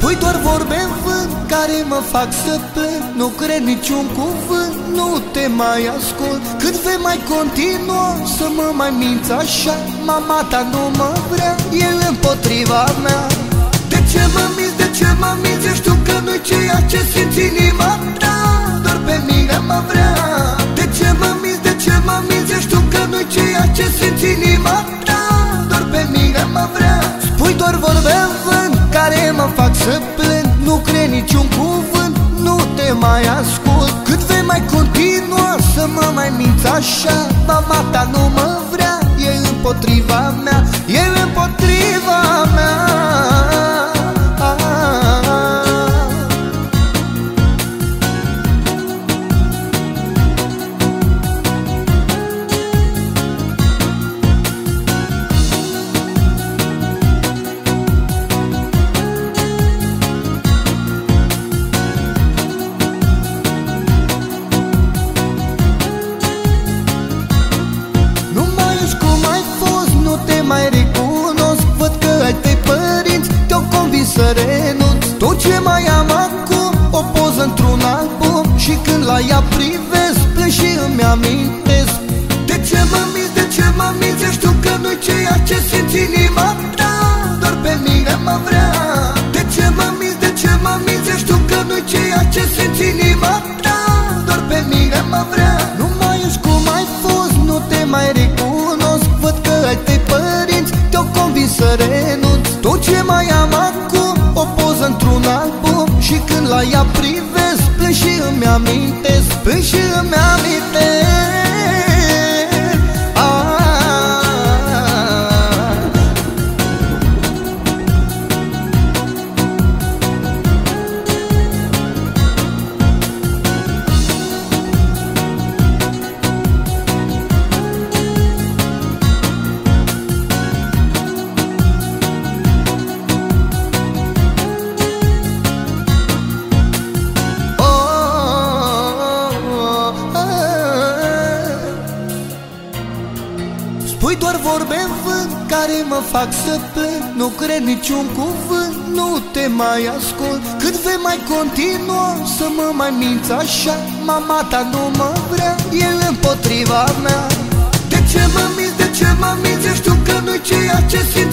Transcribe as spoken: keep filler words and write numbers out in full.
Spui doar vorbe în vânt care mă fac să plâng. Nu cred niciun cuvânt, nu te mai ascult. Cât vei mai continua să mă mai minți așa? Mama ta nu mă vrea, el împotriva mea. De ce mă minți, de ce mă minți? Eu știu că nu-i ceea ce simți inima ta, doar pe mine mă vrea. De ce mă minți, de ce mă minți? Eu știu că nu-i ceea ce simți inima ta, doar pe mine mă vrea. Spui doar vorbe în vânt care mă fac să plâng. Nu cred niciun cuvânt, nu te mai ascult. Cât vei mai continua să mă mai minți așa? Mama ta nu mă vrea, e împotriva mea, e împotriva mea. Mai recunosc, văd că ai tăi părinți te-au convins să renunț. Tot ce mai am acum, o poză într-un album, și când la ea privesc, plâng și îmi amintesc. De ce mă minți, de ce mă minți? Eu știu că nu-i ceea ce simți inima ta, doar pe mine mă vrea. De ce mă minți, de ce mă minți? Eu știu că nu-i ceea ce simți inima ta, doar pe mine mă vrea. Nu mai ești cum ai fost, nu te mai recunosc, văd că ai tăi părinți te-au convins să renunț. Tot ce mai am acum, o poză într-un album, și când la ea privesc, plâng și îmi amintesc, plâng și îmi amintesc. Spui doar vorbe în vânt care mă fac să plâng. Nu cred niciun cuvânt, nu te mai ascult. Cât vei mai continua să mă mai minți așa? Mama ta nu mă vrea, el împotriva mea. De ce mă minți, de ce mă minți? Eu știu că nu-i ceea ce simți